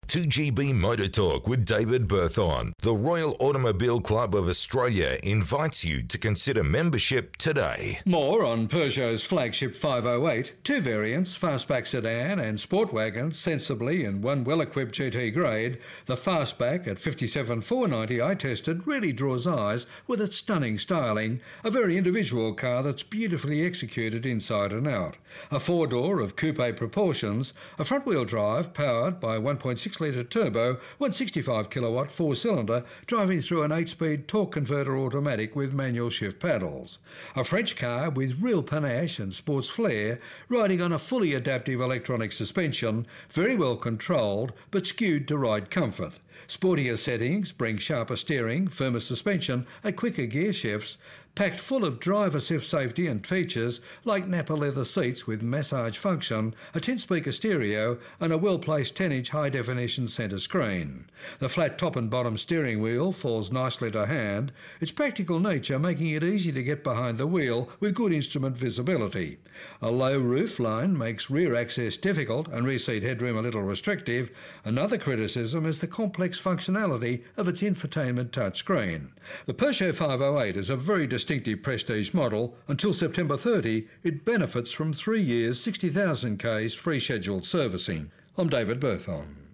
2GB Motor Talk with David Berthon. The Royal Automobile Club of Australia invites you to consider membership today. More on Peugeot's flagship 508, two variants, fastback sedan and sport wagon, sensibly in one well-equipped GT grade. The fastback at 57,490 I tested really draws eyes with its stunning styling, a very individual car that's beautifully executed inside and out. A four-door of coupe proportions, a front-wheel drive powered by 1.6 litre turbo, 165 kilowatt four-cylinder, driving through an 8-speed torque converter automatic with manual shift paddles. A French car with real panache and sports flair, riding on a fully adaptive electronic suspension, very well controlled but skewed to ride comfort. Sportier settings bring sharper steering, firmer suspension and quicker gear shifts, packed full of driver safety and features like Nappa leather seats with massage function, a 10-speaker stereo and a well-placed 10-inch high-definition centre screen. The flat top and bottom steering wheel falls nicely to hand, its practical nature making it easy to get behind the wheel with good instrument visibility. A low roof line makes rear access difficult and rear seat headroom a little restrictive. Another criticism is the complex functionality of its infotainment touchscreen. The Peugeot 508 is a very distinctive prestige model. Until September 30, it benefits from 3 years, 60,000 Ks free scheduled servicing. I'm David Berthon.